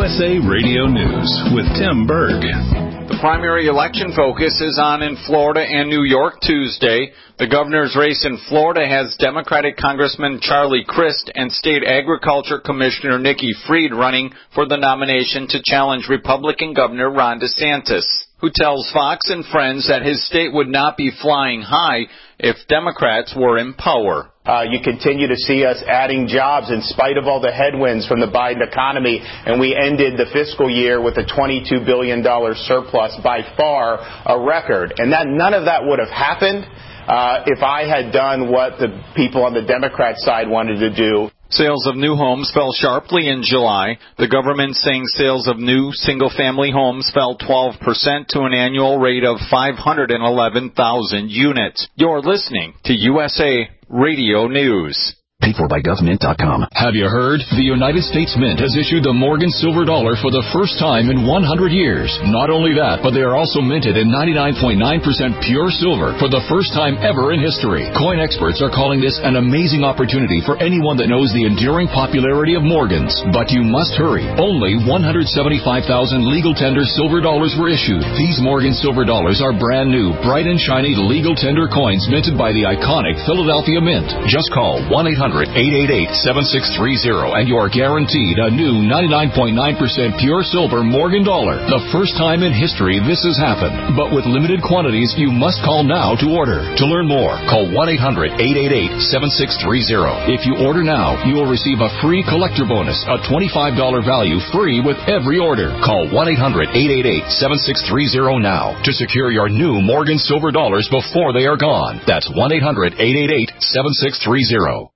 USA Radio News with Tim Berg. The primary election focus is on in Florida and New York Tuesday. The governor's race in Florida has Democratic Congressman Charlie Crist and State Agriculture Commissioner Nikki Fried running for the nomination to challenge Republican Governor Ron DeSantis, who tells Fox and Friends that his state would not be flying high if Democrats were in power. You continue to see us adding jobs in spite of all the headwinds from the Biden economy, and we ended the fiscal year with a $22 billion surplus, by far a record. And none of that would have happened if I had done what the people on the Democrat side wanted to do. Sales of new homes fell sharply in July. The government saying sales of new single-family homes fell 12% to an annual rate of 511,000 units. You're listening to USA Radio News. Paid for by GovMint.com. Have you heard? The United States Mint has issued the Morgan Silver Dollar for the first time in 100 years. Not only that, but they are also minted in 99.9% pure silver for the first time ever in history. Coin experts are calling this an amazing opportunity for anyone that knows the enduring popularity of Morgans. But you must hurry. Only 175,000 legal tender silver dollars were issued. These Morgan Silver Dollars are brand new, bright and shiny legal tender coins minted by the iconic Philadelphia Mint. Just call 1-800-888-7630 and you are guaranteed a new 99.9% pure silver Morgan dollar. The first time in history this has happened. But with limited quantities, you must call now to order. To learn more, call 1-800-888-7630. If you order now, you will receive a free collector bonus, a $25 value free with every order. Call 1-800-888-7630 now to secure your new Morgan Silver Dollars before they are gone. That's 1-800-888-7630.